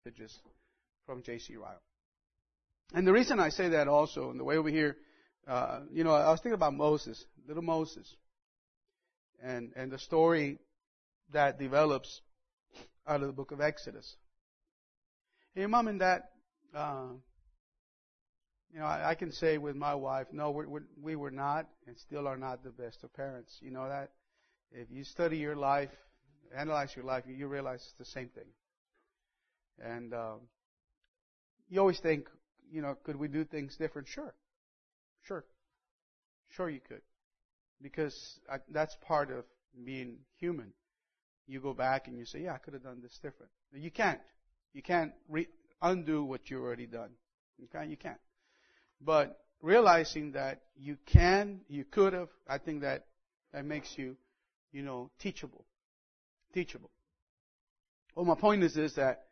messages from J.C. Ryle. And the reason I say that also, and the way over here, I was thinking about Moses, little Moses, and the story that develops out of the book of Exodus. Hey, Mom and Dad, I can say with my wife, no, we were not and still are not the best of parents. You know that? If you study your life, analyze your life, you realize it's the same thing. And you always think, could we do things different? Sure you could. Because that's part of being human. You go back and you say, yeah, I could have done this different. You can't. You can't undo what you've already done. Okay? You can't. But realizing that you can, you could have, I think that makes you, teachable. Teachable. Well, my point is this, that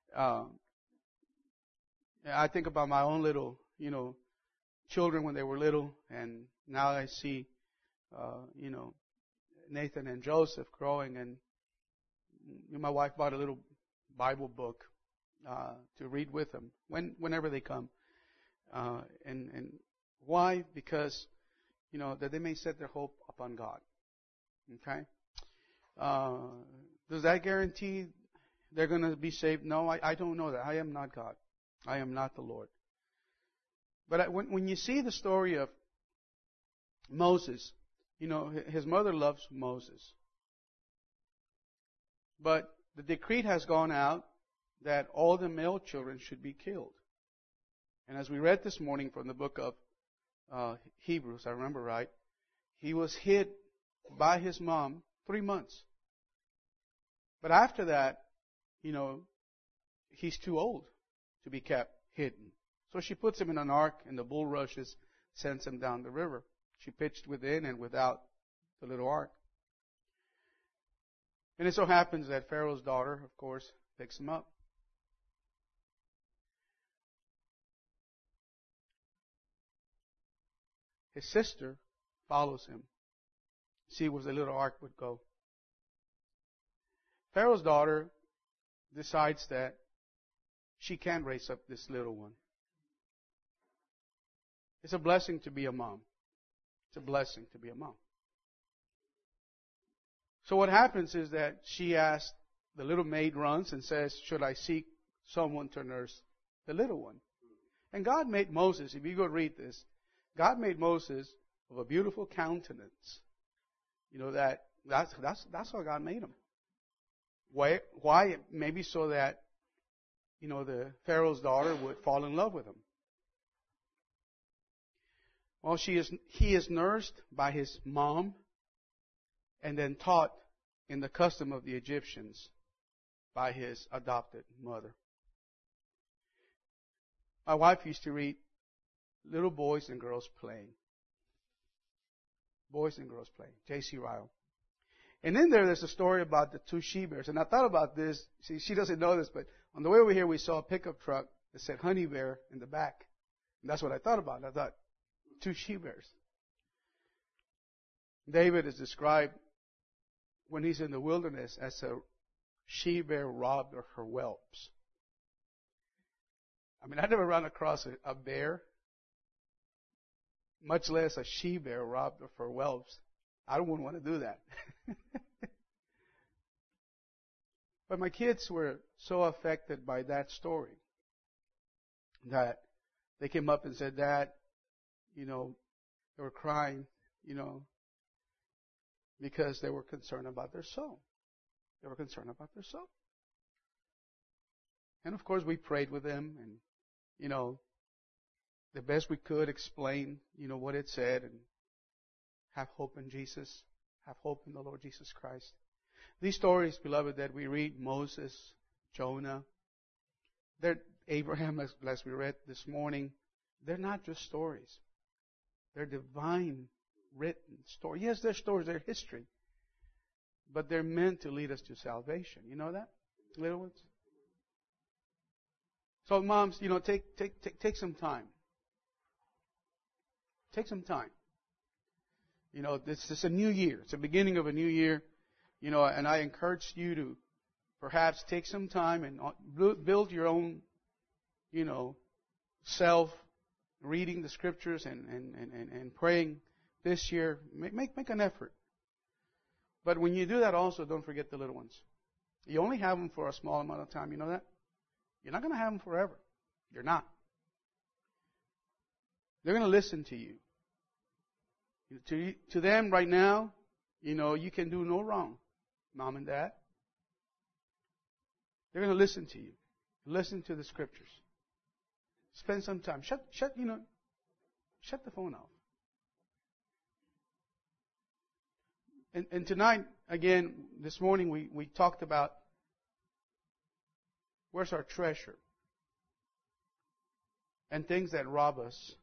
I think about my own little, children when they were little, and now I see, Nathan and Joseph growing, and my wife bought a little Bible book to read with them whenever they come. And why? Because, that they may set their hope upon God. Okay? Does that guarantee they're going to be saved? No, I don't know that. I am not God. I am not the Lord. But when you see the story of Moses, his mother loves Moses. But the decree has gone out that all the male children should be killed. And as we read this morning from the book of Hebrews, I remember right, he was hid by his mom 3 months. But after that, he's too old to be kept hidden. So she puts him in an ark, and the bulrushes sends him down the river. She pitched within and without the little ark. And it so happens that Pharaoh's daughter, of course, picks him up. His sister follows him, see where the little ark would go. Pharaoh's daughter decides that she can raise up this little one. It's a blessing to be a mom. It's a blessing to be a mom. So what happens is that she asks, the little maid runs and says, should I seek someone to nurse the little one? And God made Moses, if you go read this, God made Moses of a beautiful countenance. That's how God made him. Why? Maybe so that, the Pharaoh's daughter would fall in love with him. Well, he is nursed by his mom and then taught in the custom of the Egyptians by his adopted mother. My wife used to read Little Boys and Girls Playing. Boys and Girls Playing. J.C. Ryle. And in there's a story about the two she-bears. And I thought about this. See, she doesn't know this, but on the way over here we saw a pickup truck that said Honey Bear in the back. And that's what I thought about. I thought, two she-bears. David is described when he's in the wilderness as a she-bear robbed of her whelps. I mean, I never run across a bear, much less a she-bear robbed of her whelps. I wouldn't want to do that. But my kids were so affected by that story that they came up and said, Dad, they were crying, because they were concerned about their soul. They were concerned about their soul. And of course we prayed with them and, the best we could explain, what it said and have hope in Jesus, have hope in the Lord Jesus Christ. These stories, beloved, that we read, Moses, Jonah, Abraham, as we read this morning, they're not just stories. They're divine written stories. Yes, they're stories, they're history. But they're meant to lead us to salvation. You know that, little ones? So moms, take some time. Take some time. This is a new year. It's the beginning of a new year. And I encourage you to perhaps take some time and build your own, self reading the scriptures and praying this year. Make an effort. But when you do that also, don't forget the little ones. You only have them for a small amount of time. You know that? You're not going to have them forever. You're not. They're going to listen to you. To them right now, you can do no wrong, mom and dad. They're going to listen to you. Listen to the scriptures. Spend some time. Shut the phone off. And tonight, again, this morning, we talked about where's our treasure and things that rob us.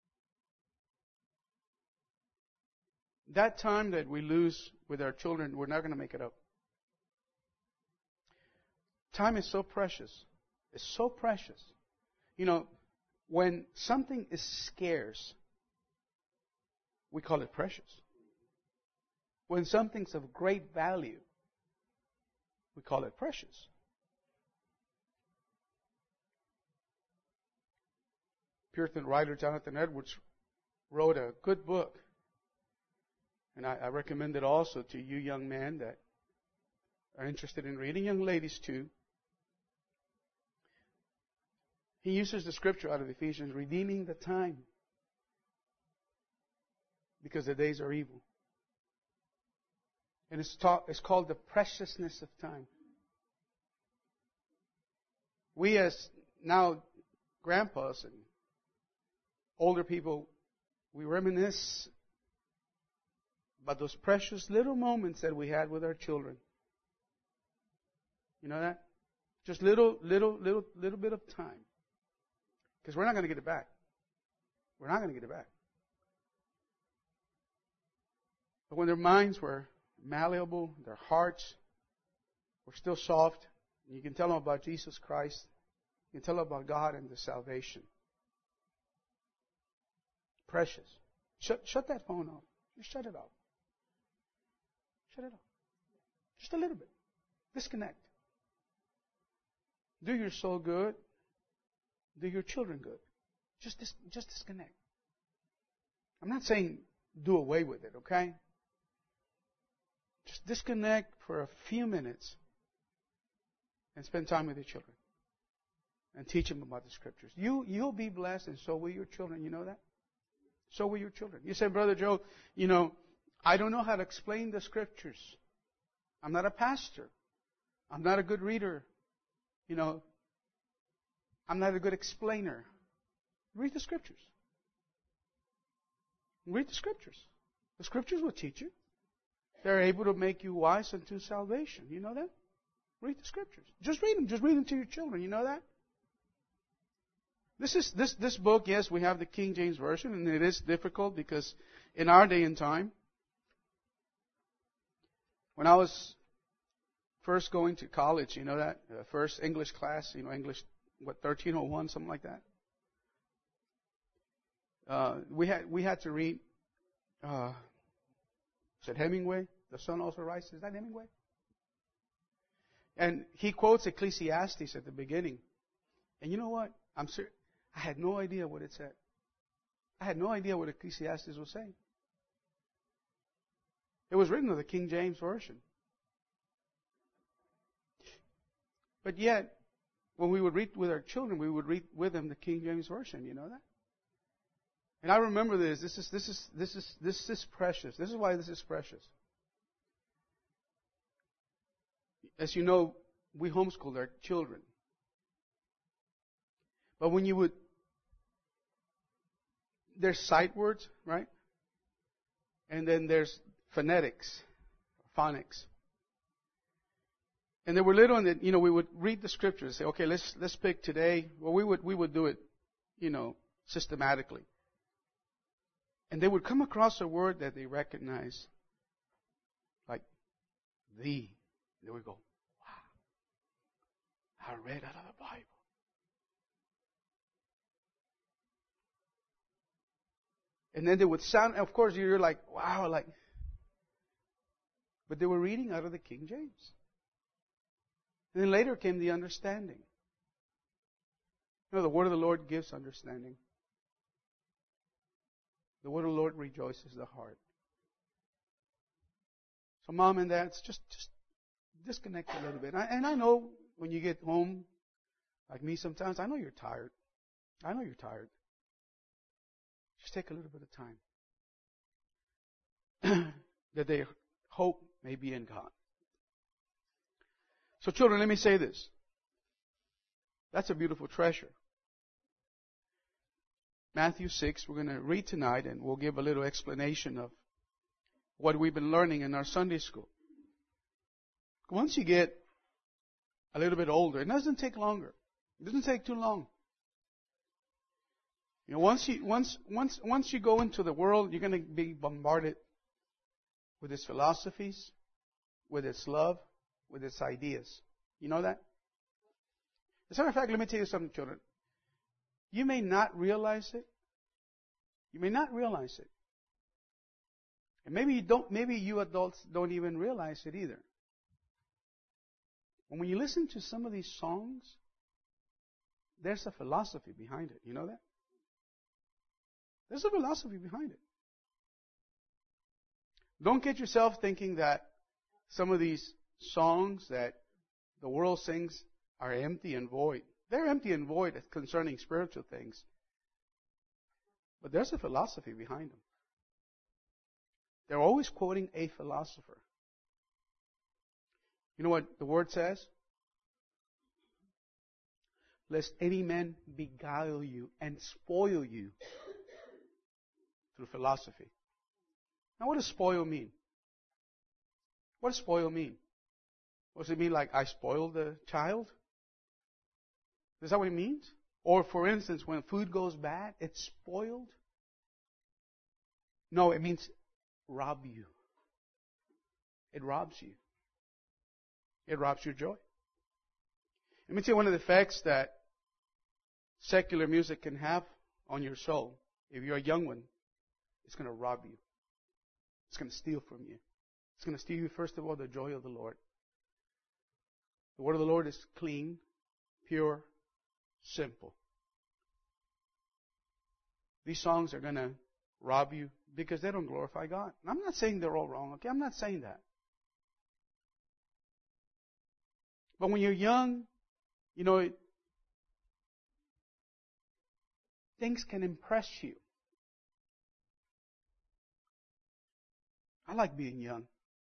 That time that we lose with our children, we're not going to make it up. Time is so precious. It's so precious. When something is scarce, we call it precious. When something's of great value, we call it precious. Puritan writer Jonathan Edwards wrote a good book. And I recommend it also to you young men that are interested in reading, young ladies too. He uses the scripture out of Ephesians, redeeming the time, because the days are evil. And it's called the preciousness of time. We as now grandpas and older people, we reminisce about those precious little moments that we had with our children. You know that? Just little bit of time. Because we're not going to get it back. We're not going to get it back. But when their minds were malleable, their hearts were still soft, and you can tell them about Jesus Christ, you can tell them about God and the salvation. Precious. Shut that phone off. Just shut it off. Shut it off. Just a little bit. Disconnect. Do your soul good. Do your children good. Just disconnect. I'm not saying do away with it, okay? Just disconnect for a few minutes and spend time with your children. And teach them about the scriptures. You'll be blessed, and so will your children. You know that? So will your children. You say, Brother Joe, I don't know how to explain the scriptures. I'm not a pastor. I'm not a good reader. I'm not a good explainer. Read the scriptures. Read the scriptures. The scriptures will teach you. They're able to make you wise unto salvation. You know that? Read the scriptures. Just read them. Just read them to your children. You know that? This book, yes, we have the King James Version, and it is difficult because in our day and time, when I was first going to college, you know that? First English class, English, 1301, something like that. We had to read, is it Hemingway? The Sun Also Rises. Is that Hemingway? And he quotes Ecclesiastes at the beginning. And you know what? I had no idea what it said. I had no idea what Ecclesiastes was saying. It was written in the King James Version. But yet, when we would read with our children, we would read with them the King James Version. You know that? And I remember this. This is precious. This is why this is precious. As you know, we homeschooled our children. But when you would, there's sight words, right? And then there's phonetics. And they were little, and we would read the scriptures. Say, okay, let's pick today. Well, we would do it, systematically. And they would come across a word that they recognize, like "thee." They would go, "Wow, I read out of the Bible." And then they would sound. Of course, you're like, "Wow!" But they were reading out of the King James. And then later came the understanding. You know, the word of the Lord gives understanding. The word of the Lord rejoices the heart. So mom and dads, just disconnect a little bit. And I know when you get home, like me sometimes, I know you're tired. I know you're tired. Just take a little bit of time. That their hope may be in God. So children, let me say this. That's a beautiful treasure. Matthew 6, we're going to read tonight, and we'll give a little explanation of what we've been learning in our Sunday school. Once you get a little bit older, it doesn't take longer. It doesn't take too long. You know, once you go into the world, you're going to be bombarded with its philosophies, with its love, with its ideas. You know that? As a matter of fact, let me tell you something, children. You may not realize it. You may not realize it. And maybe you adults don't even realize it either. And when you listen to some of these songs, there's a philosophy behind it. You know that? There's a philosophy behind it. Don't get yourself thinking that some of these songs that the world sings are empty and void. They're empty and void concerning spiritual things. But there's a philosophy behind them. They're always quoting a philosopher. You know what the word says? Lest any man beguile you and spoil you through philosophy. Now what does spoil mean? What does spoil mean? Does it mean like I spoiled the child? Is that what it means? Or for instance, when food goes bad, it's spoiled? No, it means rob you. It robs you. It robs your joy. Let me tell you one of the effects that secular music can have on your soul. If you're a young one, it's going to rob you. It's going to steal from you. It's going to steal you, first of all, the joy of the Lord. The word of the Lord is clean, pure, simple. These songs are going to rob you because they don't glorify God. And I'm not saying they're all wrong, okay? I'm not saying that. But when you're young, you know, things can impress you. I like being young.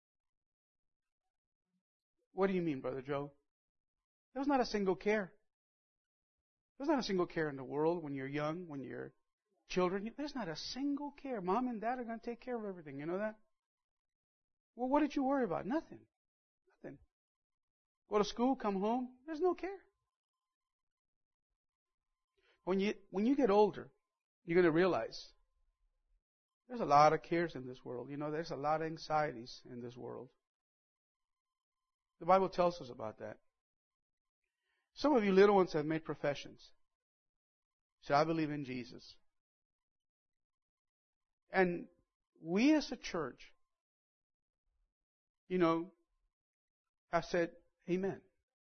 What do you mean, Brother Joe? There's not a single care. There's not a single care in the world when you're young, when you're children. There's not a single care. Mom and Dad are going to take care of everything. You know that? Well, what did you worry about? Nothing. Nothing. Go to school, come home. There's no care. When you get older, you're going to realize there's a lot of cares in this world. You know, there's a lot of anxieties in this world. The Bible tells us about that. Some of you little ones have made professions. Say, I believe in Jesus. And we as a church, you know, have said, Amen.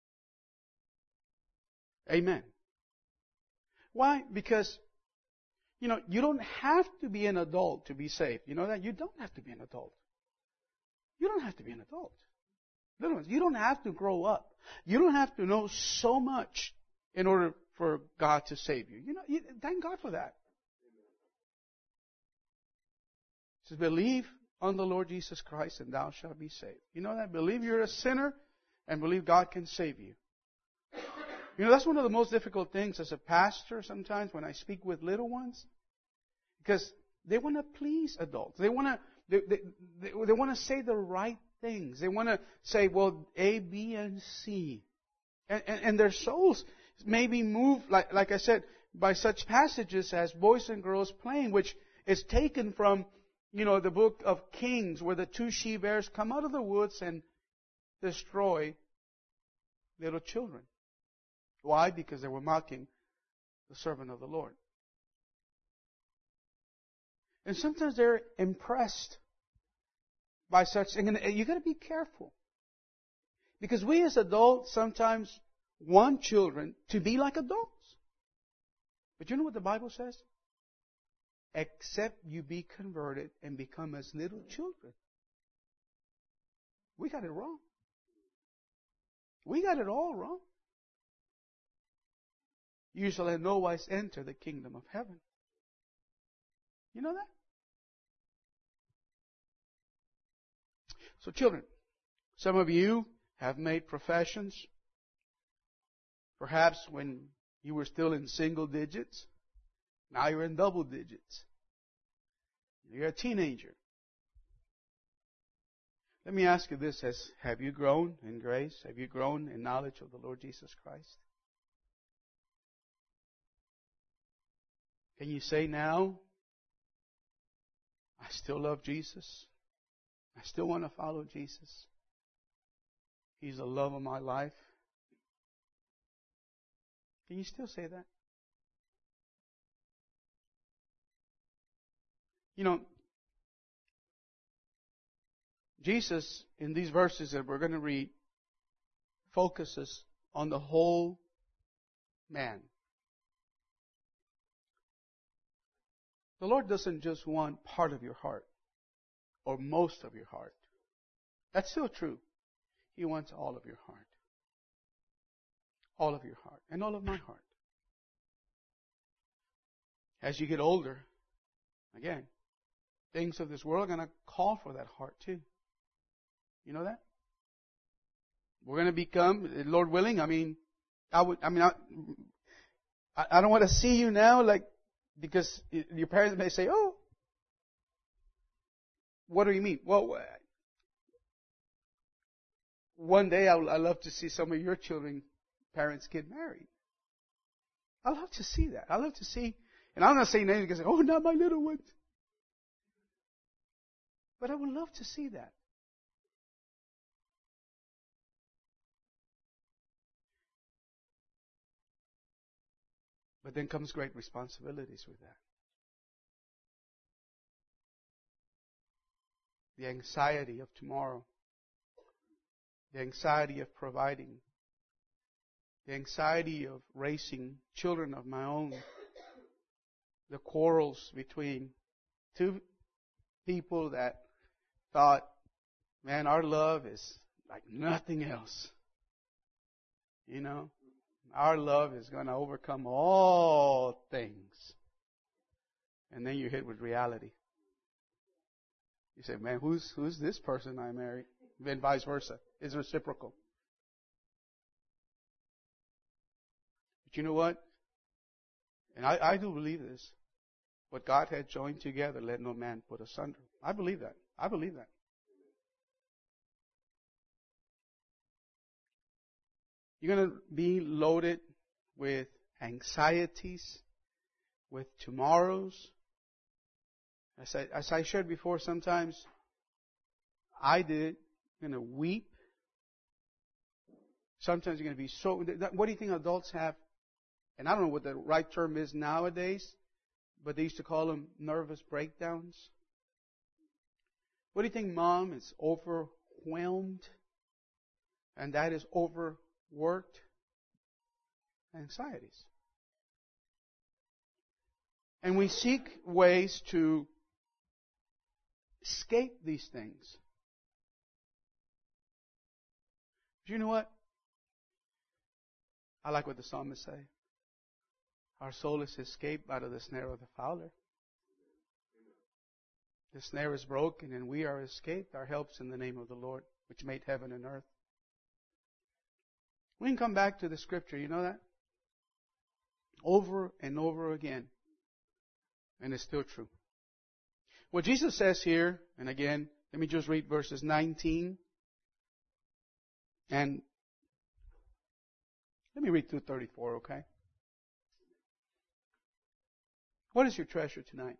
Amen. Why? Because, you know, you don't have to be an adult to be saved. You know that? You don't have to be an adult. You don't have to be an adult. Little ones, you don't have to grow up. You don't have to know so much in order for God to save you. You know, thank God for that. It says, believe on the Lord Jesus Christ and thou shalt be saved. You know that? Believe you're a sinner and believe God can save you. You know, that's one of the most difficult things as a pastor sometimes when I speak with little ones. Because they want to please adults. They want to say the right things. They want to say, well, A, B, and C. And their souls may be moved, like I said, by such passages as Boys and Girls Playing, which is taken from, you know, the book of Kings, where the two she-bears come out of the woods and destroy little children. Why? Because they were mocking the servant of the Lord. And sometimes they're impressed by such things. And you got to be careful. Because we as adults sometimes want children to be like adults. But you know what the Bible says? Except you be converted and become as little children. We got it wrong. We got it all wrong. You shall in no wise enter the kingdom of heaven. You know that? So children, some of you have made professions, perhaps when you were still in single digits. Now you're in double digits. You're a teenager. Let me ask you this, have you grown in grace? Have you grown in knowledge of the Lord Jesus Christ? Can you say now, I still love Jesus. I still want to follow Jesus. He's the love of my life. Can you still say that? You know, Jesus, in these verses that we're going to read, focuses on the whole man. The Lord doesn't just want part of your heart or most of your heart. That's still true. He wants all of your heart. All of your heart and all of my heart. As you get older, again, things of this world are going to call for that heart too. You know that? We're going to become, Lord willing, I don't want to see you now because your parents may say, oh, what do you mean? Well, one day I'd love to see some of your parents get married. I'd love to see that. I'd love to see, and I'm not saying anything because, oh, not my little ones. But I would love to see that. But then comes great responsibilities with that. The anxiety of tomorrow. The anxiety of providing. The anxiety of raising children of my own. The quarrels between two people that thought, man, our love is like nothing else. You know? Our love is going to overcome all things. And then you're hit with reality. You say, man, who's this person I married? Then vice versa. It's reciprocal. But you know what? And I do believe this. What God had joined together, let no man put asunder. I believe that. I believe that. You're going to be loaded with anxieties, with tomorrows. As I shared before, sometimes I did. You're going to weep. Sometimes you're going to be so... What do you think adults have? And I don't know what the right term is nowadays, but they used to call them nervous breakdowns. What do you think mom is overwhelmed? And dad is overworked? Anxieties. And we seek ways to escape these things. But you know what? I like what the psalmist say. Our soul is escaped out of the snare of the fowler. The snare is broken and we are escaped. Our help's in the name of the Lord, which made heaven and earth. We can come back to the scripture, you know that? Over and over again. And it's still true. What Jesus says here, and again, let me just read verses 19. And let me read through 34, okay? What is your treasure tonight?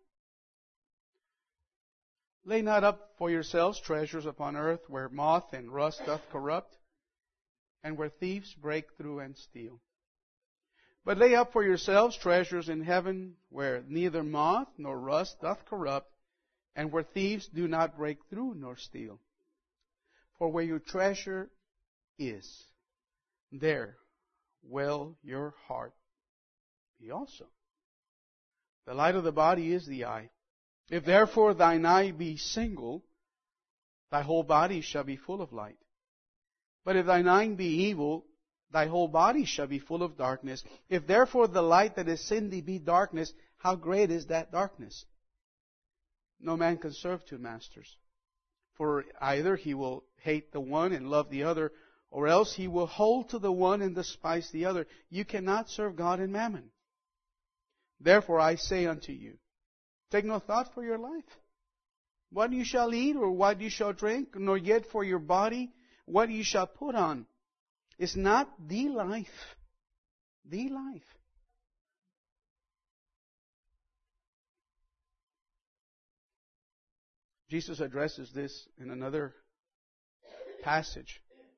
Lay not up for yourselves treasures upon earth, where moth and rust doth corrupt, and where thieves break through and steal. But lay up for yourselves treasures in heaven, where neither moth nor rust doth corrupt, and where thieves do not break through nor steal. For where your treasure is, there will your heart be also. The light of the body is the eye. If therefore thine eye be single, thy whole body shall be full of light. But if thine eye be evil, thy whole body shall be full of darkness. If therefore the light that is in thee be darkness, how great is that darkness? No man can serve two masters. For either he will hate the one and love the other, or else he will hold to the one and despise the other. You cannot serve God and mammon. Therefore I say unto you, take no thought for your life, what you shall eat or what you shall drink, nor yet for your body what you shall put on. Is not the life, the life? Jesus addresses this in another passage.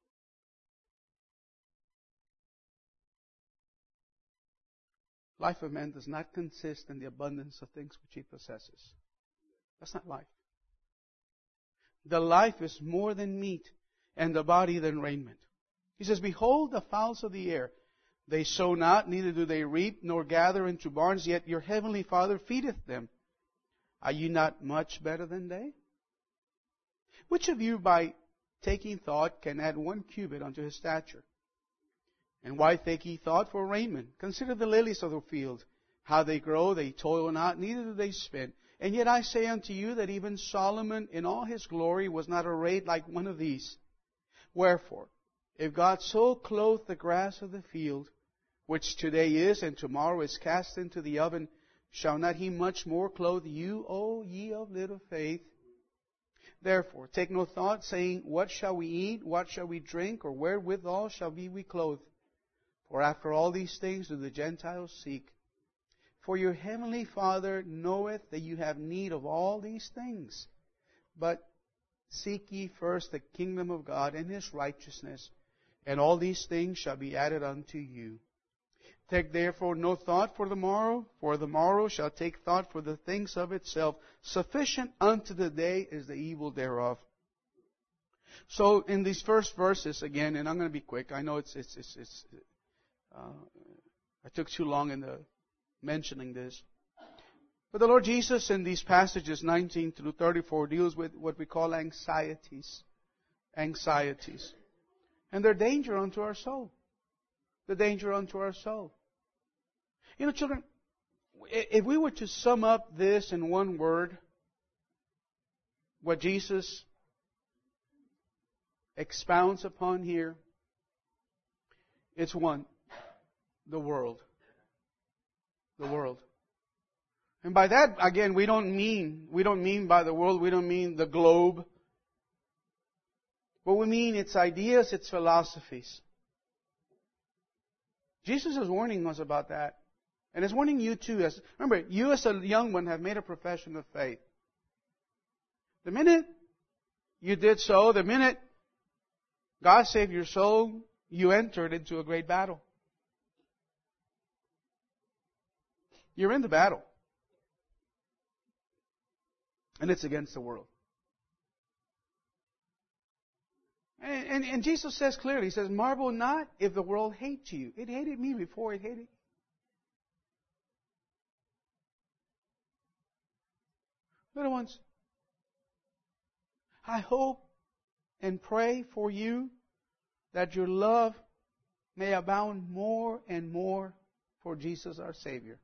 Life of man does not consist in the abundance of things which he possesses. That's not life. The life is more than meat, and the body than raiment. He says, behold the fowls of the air. They sow not, neither do they reap, nor gather into barns, yet your heavenly Father feedeth them. Are you not much better than they? Which of you by taking thought can add 1 cubit unto his stature? And why take ye thought for raiment? Consider the lilies of the field, how they grow, they toil not, neither do they spin. And yet I say unto you that even Solomon in all his glory was not arrayed like one of these. Wherefore, if God so clothe the grass of the field, which today is and tomorrow is cast into the oven, shall not he much more clothe you, O ye of little faith? Therefore, take no thought, saying, what shall we eat, what shall we drink, or wherewithal shall we clothe? For after all these things do the Gentiles seek. For your heavenly Father knoweth that you have need of all these things. But seek ye first the kingdom of God and His righteousness, and all these things shall be added unto you. Take therefore no thought for the morrow shall take thought for the things of itself. Sufficient unto the day is the evil thereof. So in these first verses again, and I'm going to be quick. I know I took too long in mentioning this. But the Lord Jesus in these passages 19 through 34 deals with what we call anxieties. Anxieties. And they're danger unto our soul. The danger unto our soul. You know, children, if we were to sum up this in one word, what Jesus expounds upon here, it's one: the world. The world. And by that, again, we don't mean by the world, we don't mean the globe. But we mean its ideas, its philosophies. Jesus is warning us about that. And is warning you too. Remember, you as a young one have made a profession of faith. The minute you did so, the minute God saved your soul, you entered into a great battle. You're in the battle. And it's against the world. And Jesus says clearly, He says, marvel not if the world hates you. It hated me before it hated you. Little ones, I hope and pray for you that your love may abound more and more for Jesus our Savior.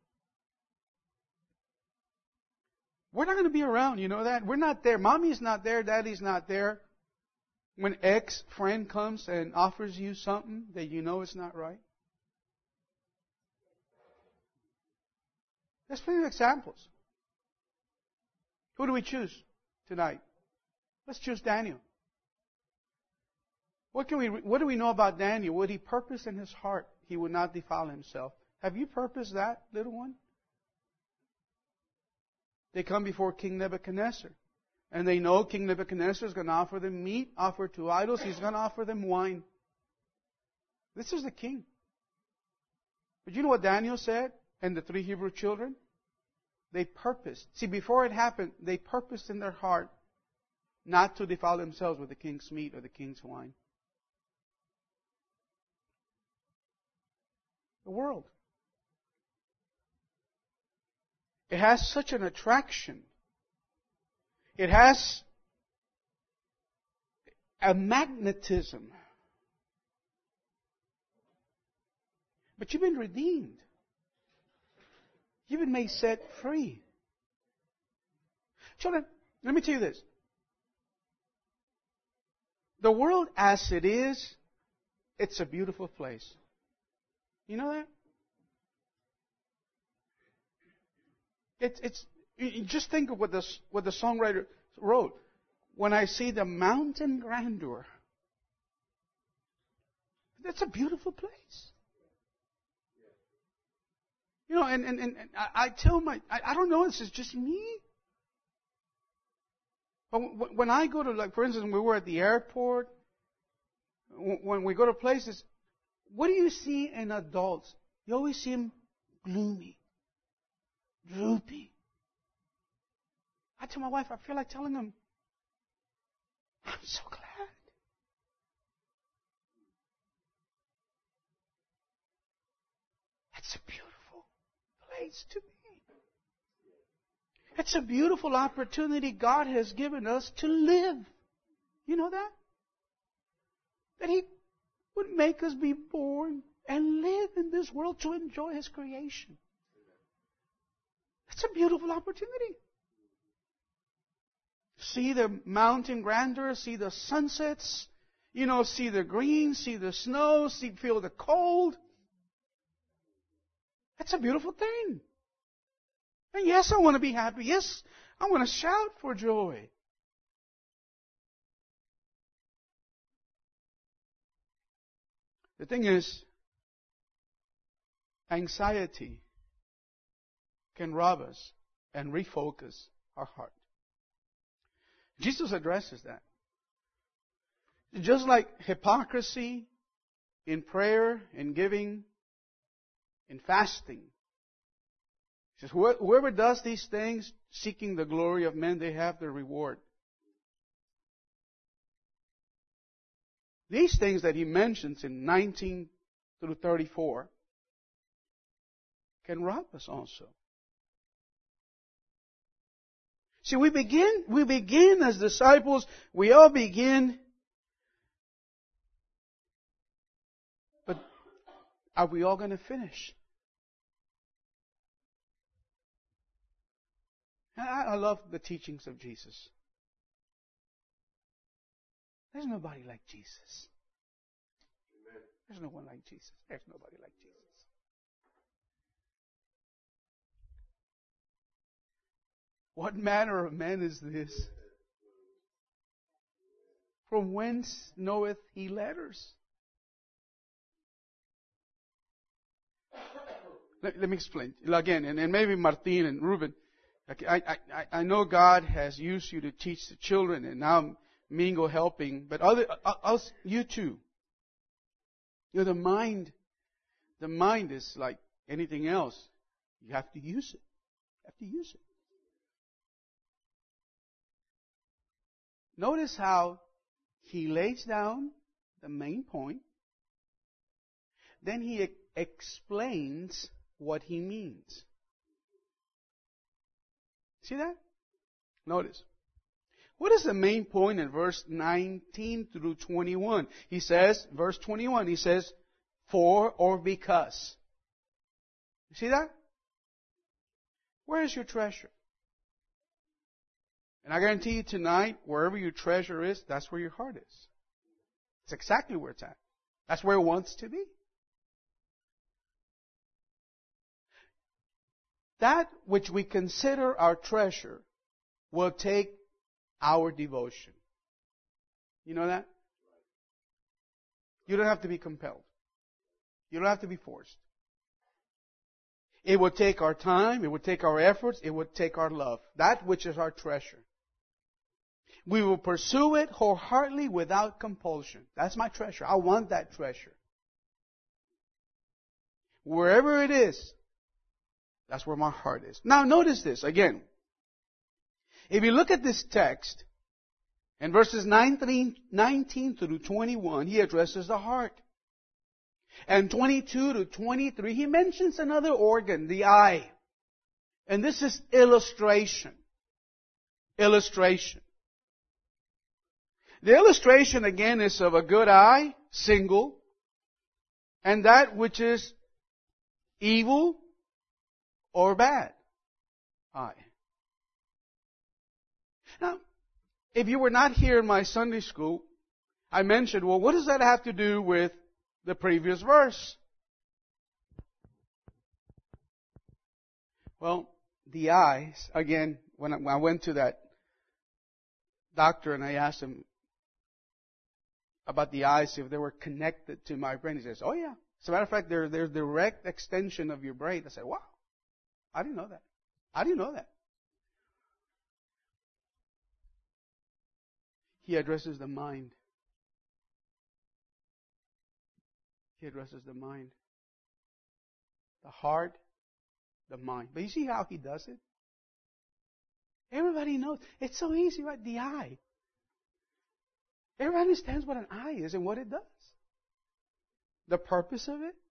We're not going to be around, you know that? We're not there. Mommy's not there. Daddy's not there. When ex-friend comes and offers you something that you know is not right. There's plenty of examples. Who do we choose tonight? Let's choose Daniel. What do we know about Daniel? What he purposed in his heart, he would not defile himself. Have you purposed that, little one? They come before King Nebuchadnezzar. And they know King Nebuchadnezzar is going to offer them meat offered to idols. He's going to offer them wine. This is the king. But you know what Daniel said and the 3 Hebrew children? They purposed. See, before it happened, they purposed in their heart not to defile themselves with the king's meat or the king's wine. The world. It has such an attraction. It has a magnetism. But you've been redeemed. You've been made set free. Children, let me tell you this. The world as it is, it's a beautiful place. You know that? You just think of what the songwriter wrote. When I see the mountain grandeur, that's a beautiful place. You know, and I tell I don't know, this is just me. But when I go to, like, for instance, when we were at the airport, when we go to places, what do you see in adults? You always see them gloomy, droopy. I tell my wife, I feel like telling them, I'm so glad. That's a beautiful place to be. It's a beautiful opportunity God has given us to live. You know that? That He would make us be born and live in this world to enjoy His creation. That's a beautiful opportunity. See the mountain grandeur, see the sunsets, you know, see the green, see the snow, feel the cold. That's a beautiful thing. And yes, I want to be happy. Yes, I want to shout for joy. The thing is, anxiety can rob us and refocus our heart. Jesus addresses that. Just like hypocrisy in prayer, in giving, in fasting. He says, whoever does these things, seeking the glory of men, they have their reward. These things that he mentions in 19 through 34 can rob us also. See, we begin as disciples, we all begin, but are we all going to finish? I love the teachings of Jesus. There's nobody like Jesus. Amen. There's no one like Jesus. There's nobody like Jesus. What manner of man is this? From whence knoweth he letters? Let me explain. Again, and maybe Martin and Ruben, I know God has used you to teach the children, and now Mingo helping, but you too. You know, the mind is like anything else. You have to use it. You have to use it. Notice how he lays down the main point. Then he explains what he means. See that? Notice. What is the main point in verse 19 through 21? He says, verse 21, he says, for or because. You see that? Where is your treasure? And I guarantee you tonight, wherever your treasure is, that's where your heart is. It's exactly where it's at. That's where it wants to be. That which we consider our treasure will take our devotion. You know that? You don't have to be compelled. You don't have to be forced. It will take our time, it will take our efforts, it will take our love. That which is our treasure. We will pursue it wholeheartedly without compulsion. That's my treasure. I want that treasure. Wherever it is, that's where my heart is. Now notice this again. If you look at this text, in verses 19 through 21, he addresses the heart. And 22 to 23, he mentions another organ, the eye. And this is illustration. Illustration. The illustration again is of a good eye, single, and that which is evil or bad eye. Now, if you were not here in my Sunday school, I mentioned, well, what does that have to do with the previous verse? Well, the eyes, again, when I went to that doctor and I asked him about the eyes, if they were connected to my brain, he says, oh yeah. As a matter of fact, they're direct extension of your brain. I said, wow, I didn't know that. How do you know that? He addresses the mind. He addresses the mind. The heart, the mind. But you see how he does it? Everybody knows. It's so easy, right? The eye. Everybody understands what an eye is and what it does. The purpose of it.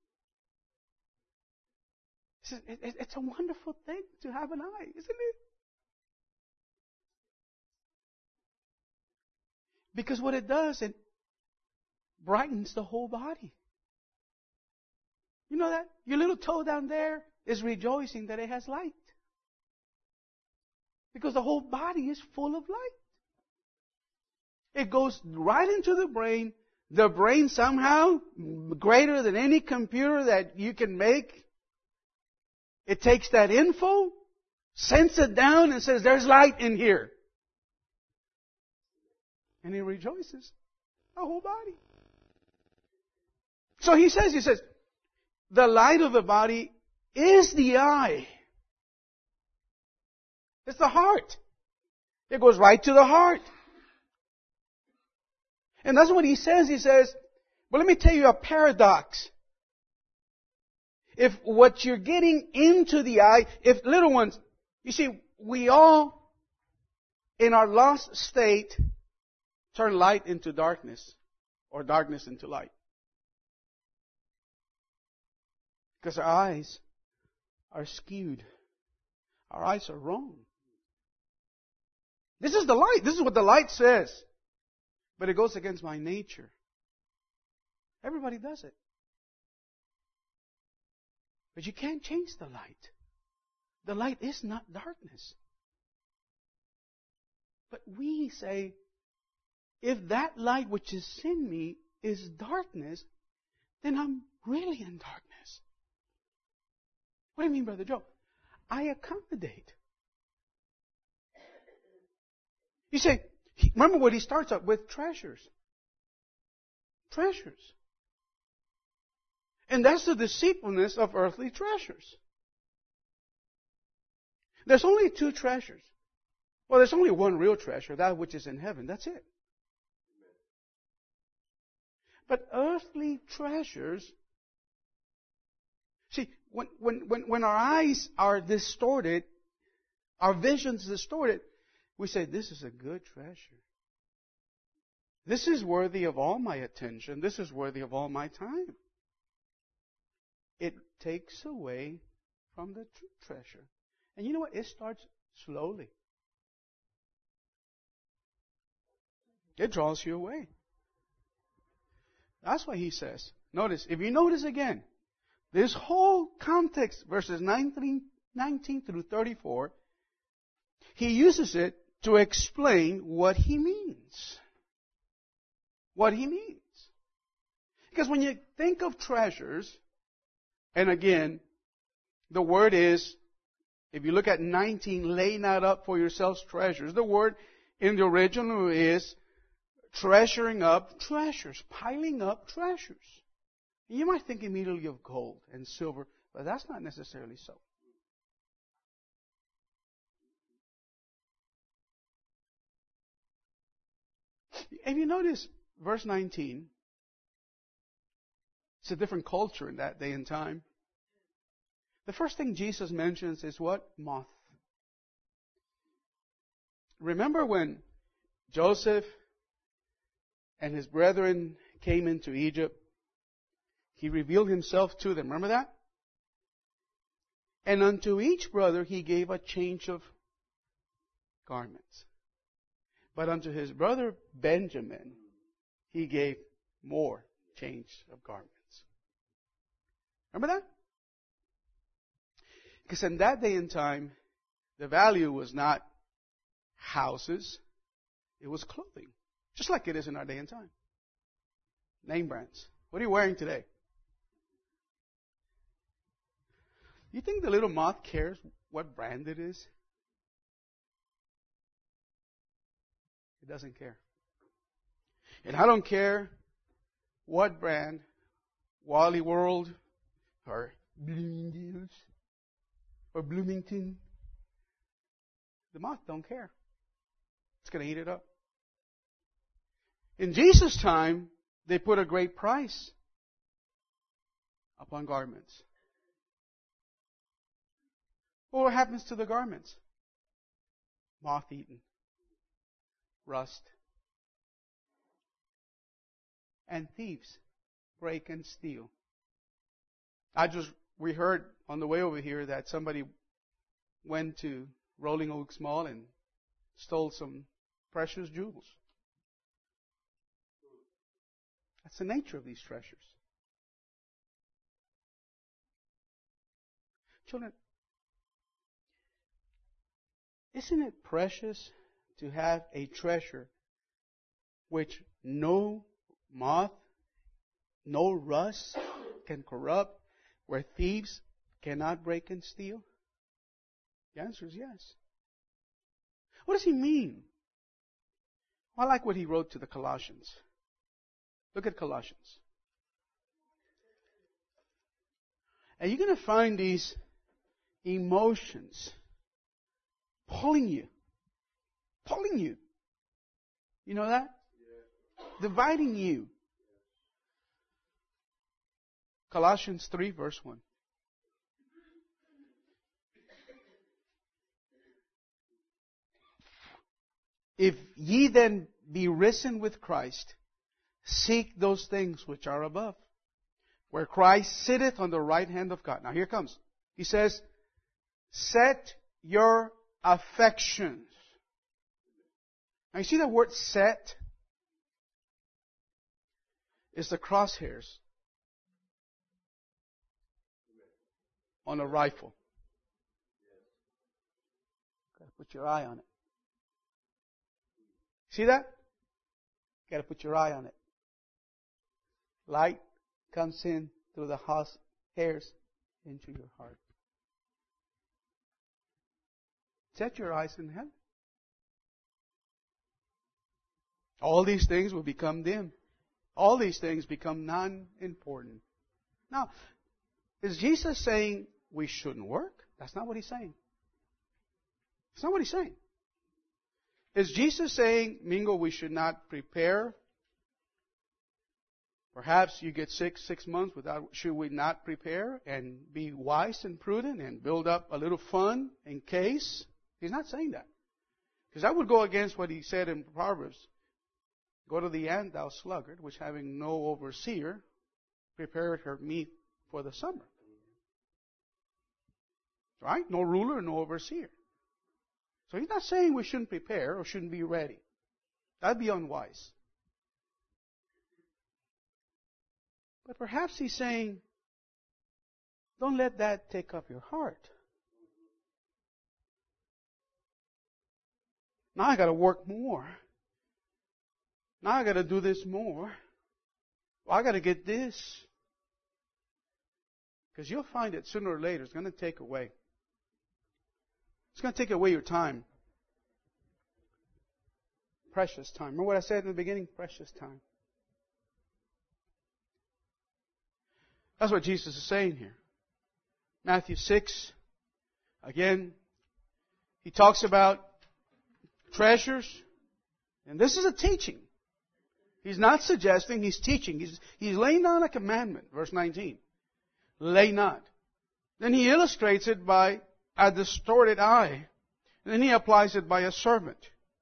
It's a wonderful thing to have an eye, isn't it? Because what it does, it brightens the whole body. You know that? Your little toe down there is rejoicing that it has light. Because the whole body is full of light. It goes right into the brain. The brain somehow, greater than any computer that you can make, it takes that info, sends it down and says, there's light in here. And it rejoices the whole body. So he says, the light of the body is the eye. It's the heart. It goes right to the heart. And that's what he says. He says, well, let me tell you a paradox. If what you're getting into the eye, if little ones, you see, we all, in our lost state, turn light into darkness, or darkness into light. Because our eyes are skewed. Our eyes are wrong. This is the light. This is what the light says. But it goes against my nature. Everybody does it. But you can't change the light. The light is not darkness. But we say, if that light which is in me is darkness, then I'm really in darkness. What do you mean, Brother Joe? I accommodate. You say, remember what he starts up with? Treasures. Treasures. And that's the deceitfulness of earthly treasures. There's only two treasures. Well, there's only one real treasure, that which is in heaven. That's it. But earthly treasures, see, when our eyes are distorted, our vision's distorted, we say, this is a good treasure. This is worthy of all my attention. This is worthy of all my time. It takes away from the true treasure. And you know what? It starts slowly. It draws you away. That's why he says, notice, if you notice again, this whole context, verses 19 through 34, he uses it to explain what he means. What he means. Because when you think of treasures, and again, the word is, if you look at 19, lay not up for yourselves treasures. The word in the original is treasuring up treasures, piling up treasures. You might think immediately of gold and silver, but that's not necessarily so. If you notice, verse 19, it's a different culture in that day and time. The first thing Jesus mentions is what? Moth. Remember when Joseph and his brethren came into Egypt? He revealed Himself to them. Remember that? And unto each brother He gave a change of garments. But unto his brother Benjamin He gave more change of garments. Remember that? Because in that day and time, the value was not houses, it was clothing. Just like it is in our day and time. Name brands. What are you wearing today? You think the little moth cares what brand it is? It doesn't care. And I don't care what brand, Wally World, or Bloomingdale's, or Bloomington. The moth don't care. It's going to eat it up. In Jesus' time, they put a great price upon garments. Well, what happens to the garments? Moth-eaten. Rust. And thieves break and steal. We heard on the way over here that somebody went to Rolling Oaks Mall and stole some precious jewels. That's the nature of these treasures. Children, isn't it precious to have a treasure which no moth, no rust can corrupt, where thieves cannot break and steal? The answer is yes. What does he mean? Well, I like what he wrote to the Colossians. Look at Colossians. And you're going to find these emotions pulling you. Pulling you. You know that? Yeah. Dividing you. Colossians 3, verse 1. If ye then be risen with Christ, seek those things which are above, where Christ sitteth on the right hand of God. Now here comes. He says, set your affections. Now you see that word set? It's the crosshairs on a rifle. Got to put your eye on it. See that? Got to put your eye on it. Light comes in through the hairs into your heart. Set your eyes in heaven. All these things will become dim. All these things become non-important. Now, is Jesus saying we shouldn't work? That's not what He's saying. That's not what He's saying. Is Jesus saying, Mingo, we should not prepare? Perhaps you get sick 6 months without, should we not prepare and be wise and prudent and build up a little fund in case? He's not saying that. Because that would go against what He said in Proverbs. Go to the ant, thou sluggard, which having no overseer, prepared her meat for the summer. Right? No ruler, no overseer. So He's not saying we shouldn't prepare or shouldn't be ready. That'd be unwise. But perhaps He's saying, don't let that take up your heart. Now I got to work more. Now I got to do this more. Well, I got to get this. Because you'll find it sooner or later. It's going to take away. It's going to take away your time. Precious time. Remember what I said in the beginning? Precious time. That's what Jesus is saying here. Matthew 6. Again, He talks about treasures. And this is a teaching. He's not suggesting, He's teaching. He's laying down a commandment. Verse 19. Lay not. Then He illustrates it by a distorted eye. And then He applies it by a servant.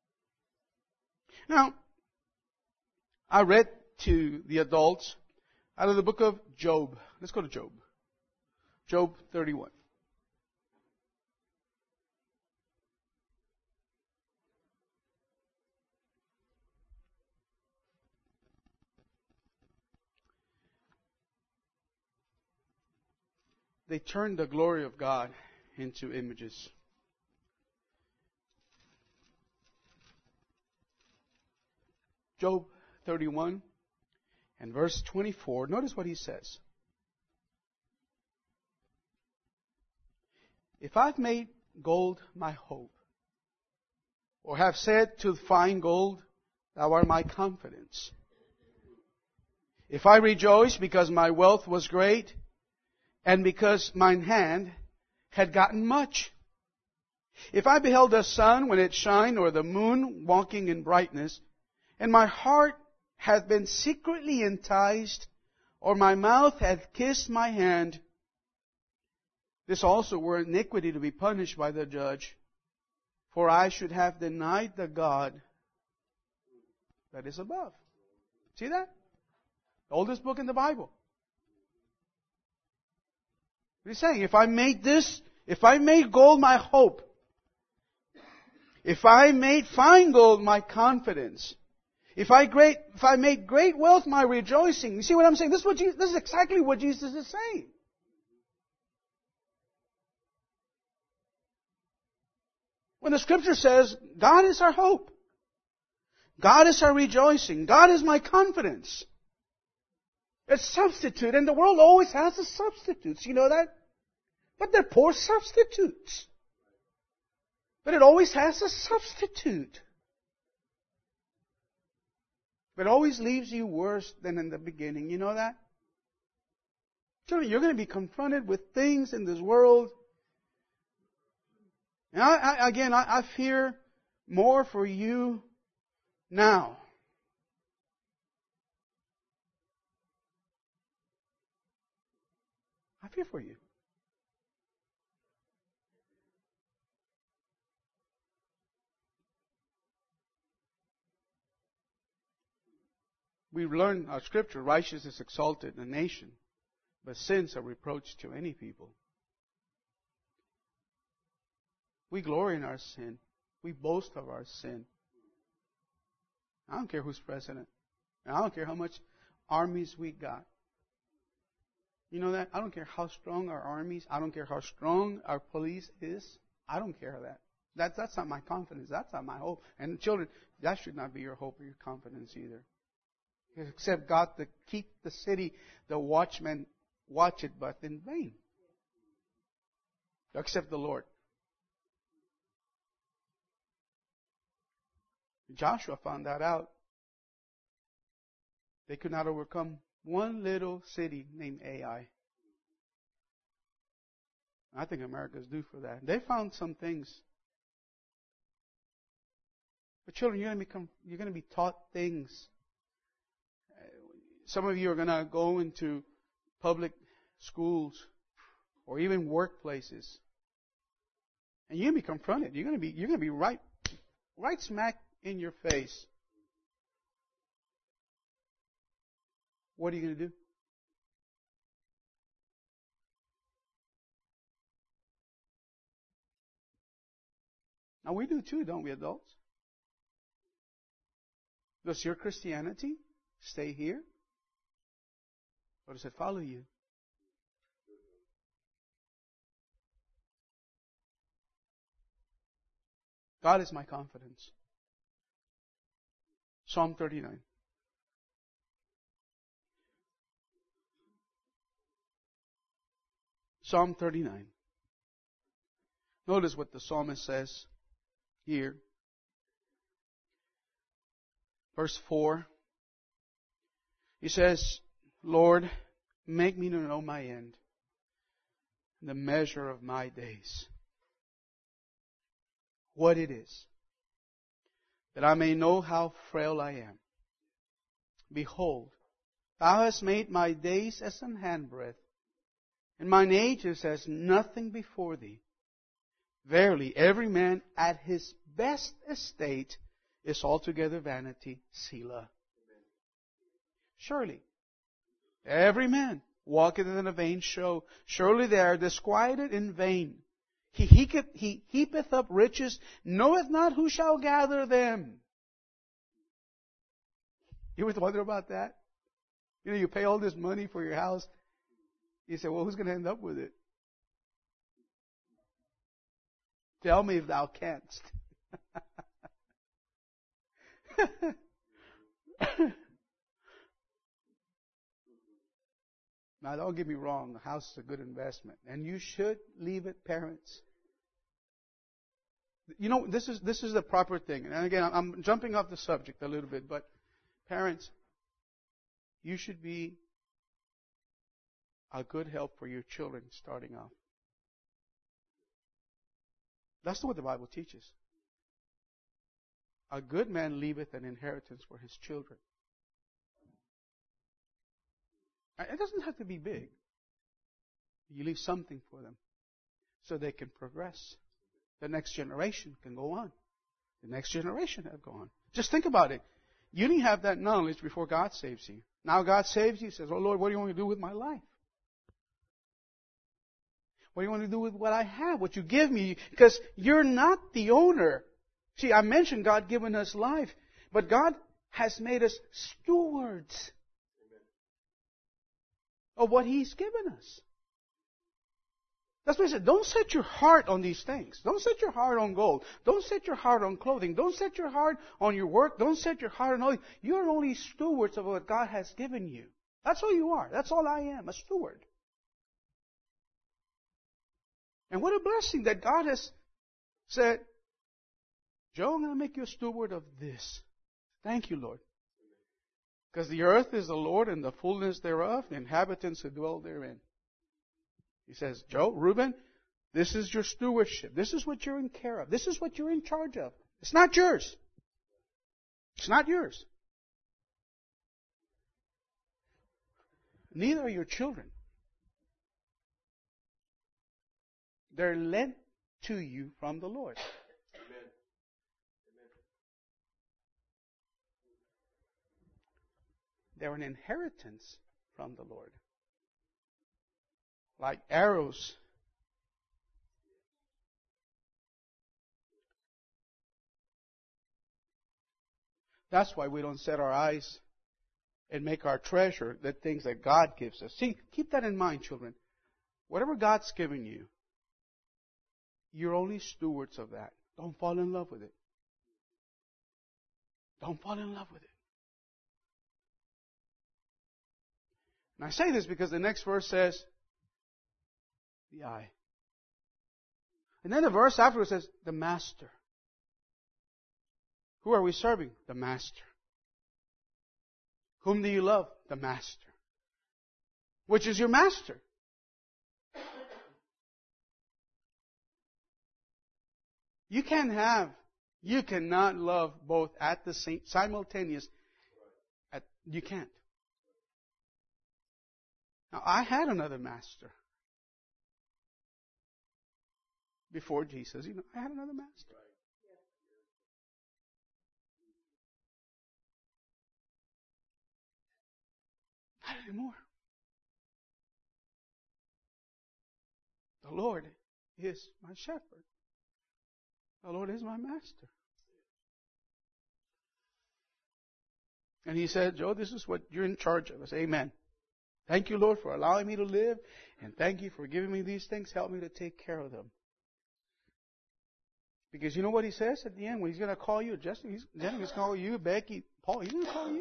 Now, I read to the adults Out of the book of Job. Let's go to Job. Job 31. They turned the glory of God into images. Job 31 and verse 24. Notice what he says. If I've made gold my hope, or have said to fine gold, thou art my confidence. If I rejoice because my wealth was great, and because mine hand had gotten much. If I beheld the sun when it shined, or the moon walking in brightness, and my heart hath been secretly enticed, or my mouth hath kissed my hand, this also were iniquity to be punished by the judge, for I should have denied the God that is above. See that? The oldest book in the Bible. He's saying, if I made gold my hope, if I made fine gold my confidence, if I made great wealth my rejoicing. You see what I'm saying? This is exactly what Jesus is saying. When the Scripture says, God is our hope, God is our rejoicing, God is my confidence. It's substitute, and the world always has the substitutes. You know that? But they're poor substitutes. But it always has a substitute. But it always leaves you worse than in the beginning. You know that? You're going to be confronted with things in this world. And I fear more for you now. I fear for you. We learn our scripture, righteousness is exalted in a nation, but sin's a reproach to any people. We glory in our sin. We boast of our sin. I don't care who's president. I don't care how much armies we got. You know that? I don't care how strong our armies. I don't care how strong our police is. I don't care that. That's not my confidence. That's not my hope. And children, that should not be your hope or your confidence either. Except God to keep the city, the watchmen watch it, but in vain. Except the Lord. Joshua found that out. They could not overcome one little city named Ai. I think America's due for that. They found some things. But children, you're going to be taught things. Some of you are going to go into public schools or even workplaces, and you're going to be confronted. You're going to be right smack in your face. What are you going to do? Now we do too, don't we, adults? Does your Christianity stay here? Or does it follow you? God is my confidence. Psalm 39. Psalm 39. Notice what the psalmist says here. Verse 4. He says, Lord, make me to know my end, the measure of my days. What it is, that I may know how frail I am. Behold, thou hast made my days as an handbreadth, and mine age is as nothing before thee. Verily, every man at his best estate is altogether vanity. Selah. Surely, Every man walketh in a vain show. Surely they are disquieted in vain. He heapeth up riches, knoweth not who shall gather them. You ever wonder about that? You know, you pay all this money for your house. You say, well, who's going to end up with it? Tell me if thou canst. Now, don't get me wrong. The house is a good investment. And you should leave it, parents. You know, this is the proper thing. And again, I'm jumping off the subject a little bit, but parents, you should be a good help for your children starting off. That's what the Bible teaches. A good man leaveth an inheritance for his children. It doesn't have to be big. You leave something for them so they can progress. The next generation can go on. The next generation can go on. Just think about it. You didn't have that knowledge before God saves you. Now God saves you. He says, oh Lord, what do you want me to do with my life? What do you want to do with what I have, what you give me? Because you're not the owner. See, I mentioned God giving us life, but God has made us stewards of what He's given us. That's why I said, don't set your heart on these things. Don't set your heart on gold. Don't set your heart on clothing. Don't set your heart on your work. Don't set your heart on all. You're only stewards of what God has given you. That's all you are. That's all I am, a steward. And what a blessing that God has said, Joe, I'm going to make you a steward of this. Thank you, Lord. Because the earth is the Lord and the fullness thereof, the inhabitants who dwell therein. He says, Joe, Reuben, this is your stewardship. This is what you're in care of. This is what you're in charge of. It's not yours. It's not yours. Neither are your children. They're lent to you from the Lord. Amen. They're an inheritance from the Lord. Like arrows. That's why we don't set our eyes and make our treasure the things that God gives us. See, keep that in mind, children. Whatever God's given you, you're only stewards of that. Don't fall in love with it. Don't fall in love with it. And I say this because the next verse says, the eye. And then the verse afterwards says, the master. Who are we serving? The master. Whom do you love? The master. Which is your master? You cannot love both at the same, simultaneous. You can't. Now, I had another master. Before Jesus, I had another master. Not anymore. The Lord is my shepherd. The Lord is my master. And He said, Joe, this is what you're in charge of. I say, amen. Thank you, Lord, for allowing me to live. And thank you for giving me these things. Help me to take care of them. Because you know what He says at the end? When He's going to call you, Justin, He's going to call you, Becky, Paul, He's going to call you.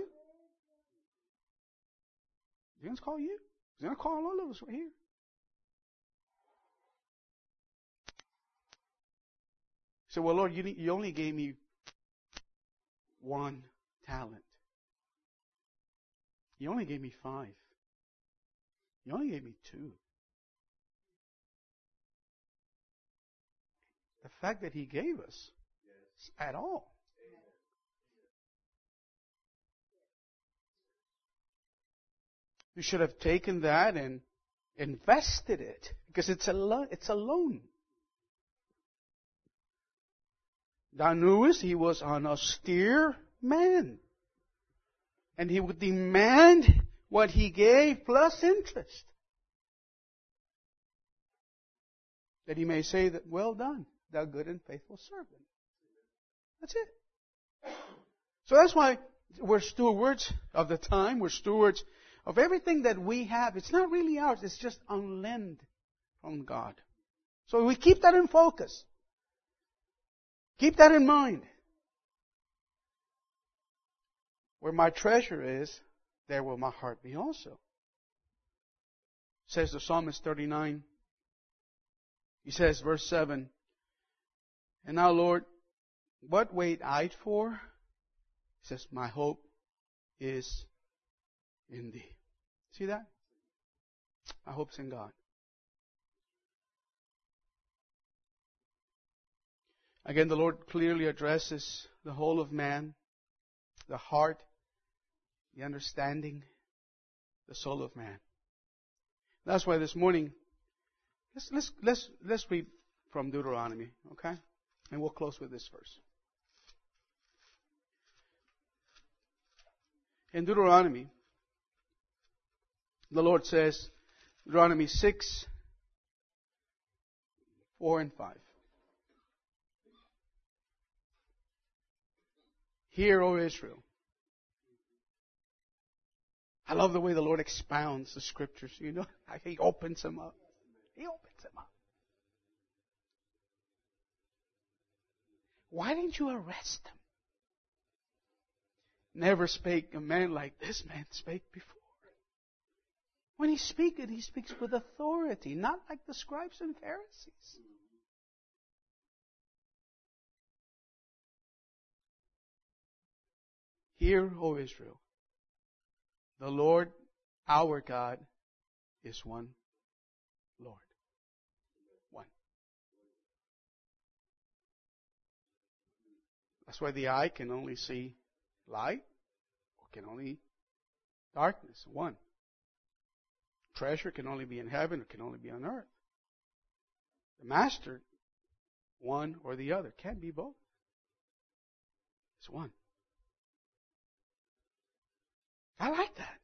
He's going to call you. He's going to call all of us right here. So, well, Lord, you only gave me one talent. You only gave me 5. You only gave me 2. The fact that He gave us at all. You should have taken that and invested it, because it's a loan. Thou knewest he was an austere man, and he would demand what He gave plus interest. That He may say that, well done, thou good and faithful servant. That's it. So that's why we're stewards of the time. We're stewards of everything that we have. It's not really ours. It's just on lend from God. So we keep that in focus. Keep that in mind. Where my treasure is, there will my heart be also. Says the Psalmist 39. He says, verse 7, and now, Lord, what wait I for? He says, my hope is in Thee. See that? My hope's in God. Again, the Lord clearly addresses the whole of man, the heart, the understanding, the soul of man. That's why this morning, let's read from Deuteronomy, okay? And we'll close with this verse. In Deuteronomy, the Lord says, Deuteronomy 6, 4 and 5. Hear, O Israel. I love the way the Lord expounds the Scriptures. You know, He opens them up. He opens them up. Why didn't you arrest them? Never spake a man like this man spake before. When he speaks with authority, not like the scribes and Pharisees. Hear, O Israel, the Lord our God is one Lord. One. That's why the eye can only see light or can only darkness. One. Treasure can only be in heaven or can only be on earth. The master, one or the other. Can't be both. It's one. I like that.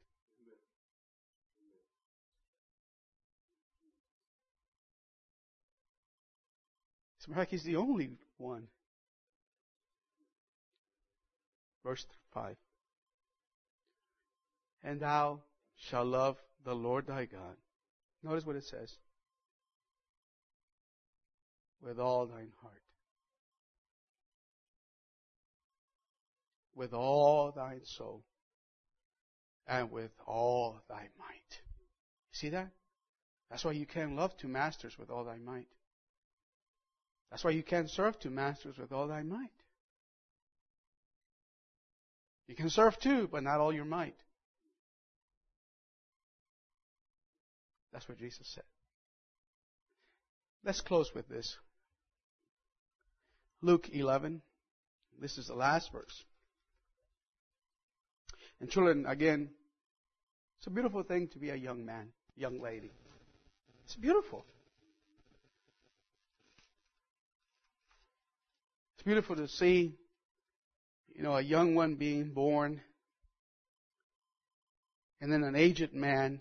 It's like He's the only one. Verse 5. And thou shalt love the Lord thy God. Notice what it says. With all thine heart. With all thine soul. And with all thy might. See that? That's why you can't love two masters with all thy might. That's why you can't serve two masters with all thy might. You can serve two, but not all your might. That's what Jesus said. Let's close with this. Luke 11. This is the last verse. And children, again, it's a beautiful thing to be a young man, young lady. It's beautiful. It's beautiful to see, a young one being born, and then an aged man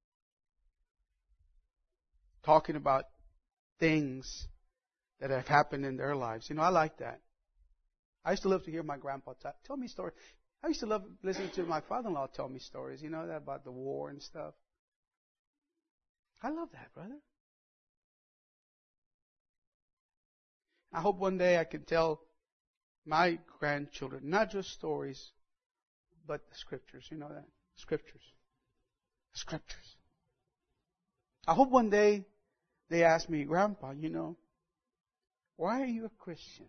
talking about things that have happened in their lives. I like that. I used to love to hear my grandpa tell me stories. I used to love listening to my father-in-law tell me stories, that about the war and stuff. I love that, brother. I hope one day I can tell my grandchildren, not just stories, but the Scriptures. You know that? Scriptures. The Scriptures. I hope one day they ask me, Grandpa, why are you a Christian?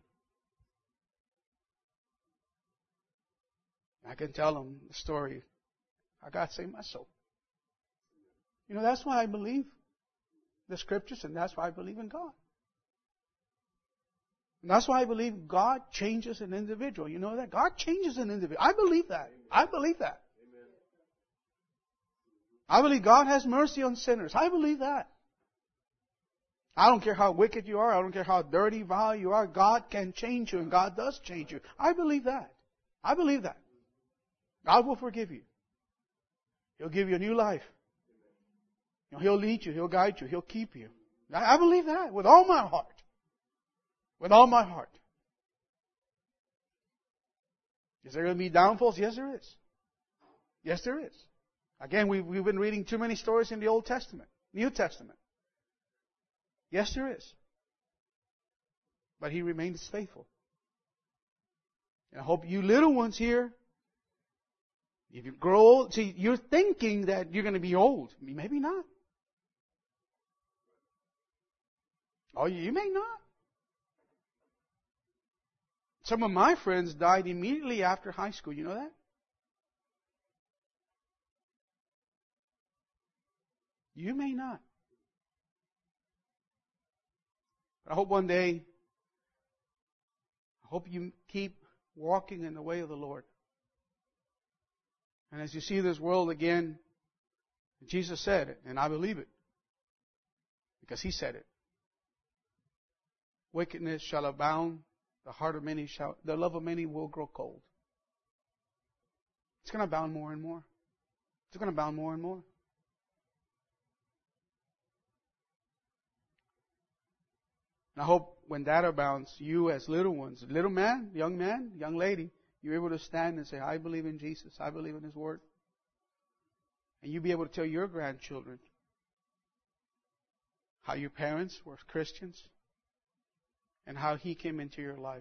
I can tell them the story. I got to save my soul. That's why I believe the Scriptures, and that's why I believe in God. And that's why I believe God changes an individual. You know that? God changes an individual. I believe that. I believe that. I believe God has mercy on sinners. I believe that. I don't care how wicked you are. I don't care how dirty, vile you are. God can change you, and God does change you. I believe that. I believe that. God will forgive you. He'll give you a new life. He'll lead you. He'll guide you. He'll keep you. I believe that with all my heart. With all my heart. Is there going to be downfalls? Yes, there is. Yes, there is. Again, we've been reading too many stories in the Old Testament, New Testament. Yes, there is. But He remains faithful. And I hope you little ones here, if you grow old, see, you're thinking that you're going to be old. Maybe not. Oh, you may not. Some of my friends died immediately after high school. You know that? You may not. But I hope one day, I hope you keep walking in the way of the Lord. And as you see this world again, Jesus said it, and I believe it, because He said it. Wickedness shall abound, the love of many will grow cold. It's going to abound more and more. It's going to abound more and more. And I hope when that abounds, you as little ones, little man, young lady, you're able to stand and say, I believe in Jesus. I believe in His Word. And you be able to tell your grandchildren how your parents were Christians and how He came into your life.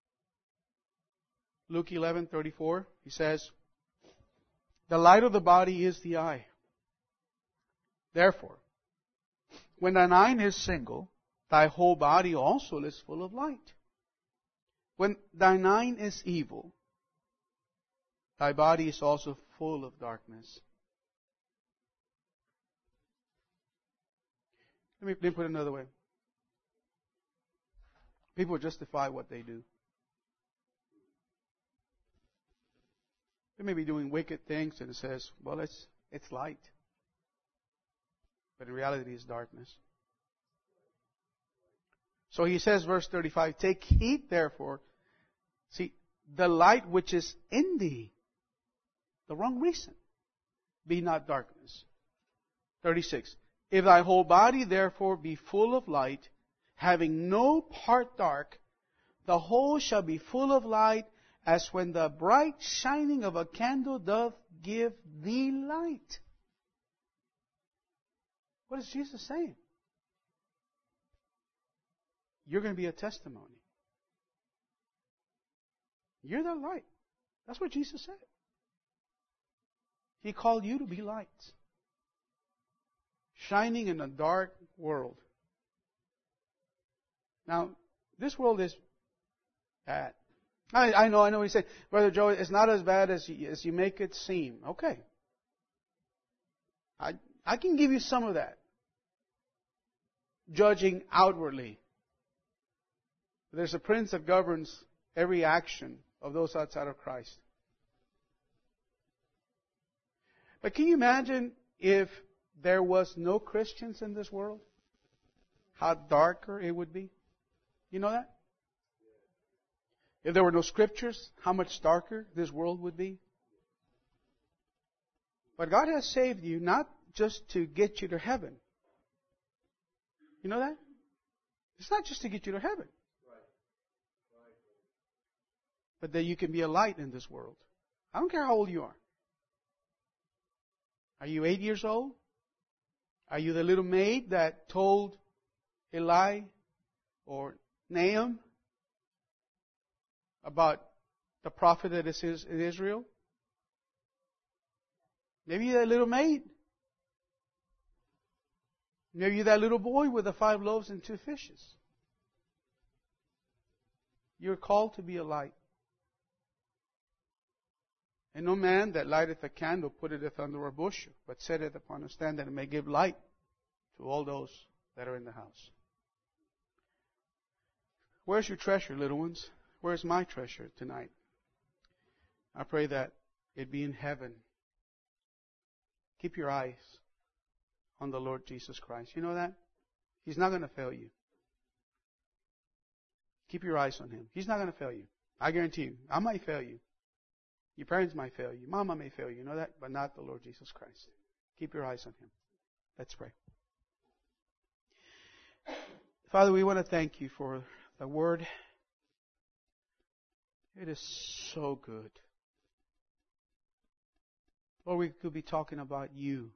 Luke 11:34, He says, the light of the body is the eye. Therefore, when thine eye is single, thy whole body also is full of light. When thine eye is evil, thy body is also full of darkness. Let me put it another way. People justify what they do. They may be doing wicked things and it says, well, it's light. But in reality it's darkness. So He says, verse 35, take heed therefore, see, the light which is in thee, the wrong reason, be not darkness. 36, if thy whole body therefore be full of light, having no part dark, the whole shall be full of light, as when the bright shining of a candle doth give thee light. What is Jesus saying? You're going to be a testimony. You're the light. That's what Jesus said. He called you to be lights, shining in a dark world. Now, this world is bad. I know what he said. Brother Joe, it's not as bad as you make it seem. Okay. I can give you some of that. Judging outwardly. There's a prince that governs every action of those outside of Christ. But can you imagine if there was no Christians in this world? How darker it would be? You know that? If there were no scriptures, how much darker this world would be? But God has saved you not just to get you to heaven. You know that? It's not just to get you to heaven. But that you can be a light in this world. I don't care how old you are. Are you 8 years old? Are you the little maid that told Eli or Nahum about the prophet that is in Israel? Maybe you're that little maid. Maybe you're that little boy with the 5 loaves and 2 fishes. You're called to be a light. And no man that lighteth a candle putteth under a bushel, but setteth upon a stand, that it may give light to all those that are in the house. Where's your treasure, little ones? Where's my treasure tonight? I pray that it be in heaven. Keep your eyes on the Lord Jesus Christ. You know that? He's not going to fail you. Keep your eyes on Him. He's not going to fail you. I guarantee you. I might fail you. Your parents might fail you. Mama may fail you. You know that? But not the Lord Jesus Christ. Keep your eyes on Him. Let's pray. Father, we want to thank you for the Word. It is so good. Lord, we could be talking about you.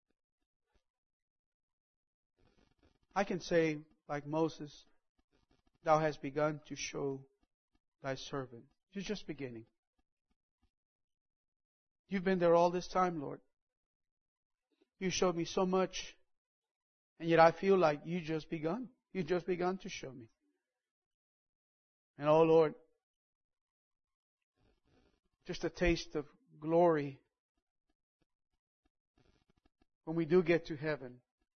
I can say, like Moses, Thou hast begun to show Thy servant. You're just beginning. You've been there all this time, Lord. You showed me so much, and yet I feel like you just begun. You've just begun to show me. And oh Lord, just a taste of glory when we do get to heaven.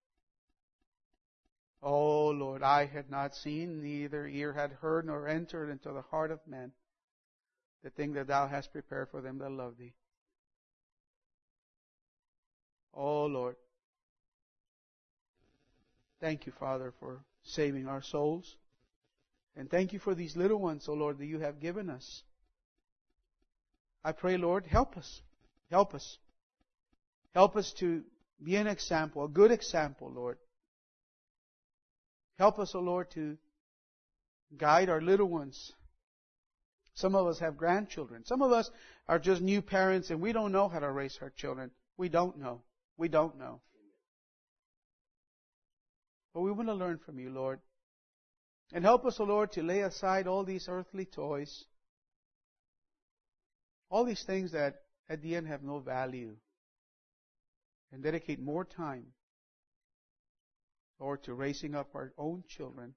Oh Lord, eye had not seen, neither ear had heard, nor entered into the heart of man the thing that Thou hast prepared for them that love Thee. Oh Lord, thank you, Father, for saving our souls. And thank you for these little ones, oh Lord, that you have given us. I pray, Lord, help us. Help us. Help us to be an example, a good example, Lord. Help us, oh Lord, to guide our little ones. Some of us have grandchildren. Some of us are just new parents and we don't know how to raise our children. We don't know. We don't know. But we want to learn from you, Lord. And help us, O Lord, to lay aside all these earthly toys, all these things that at the end have no value, and dedicate more time, Lord, to raising up our own children,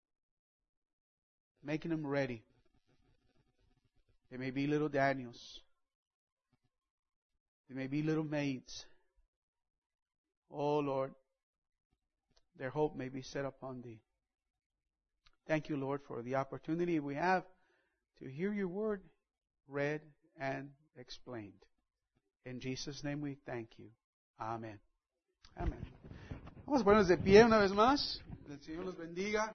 making them ready. They may be little Daniels. They may be little maids. Oh, Lord, their hope may be set upon Thee. Thank you, Lord, for the opportunity we have to hear your word read and explained. In Jesus' name we thank you. Amén. Amén. Vamos a ponernos de pie una vez más. El Señor los bendiga.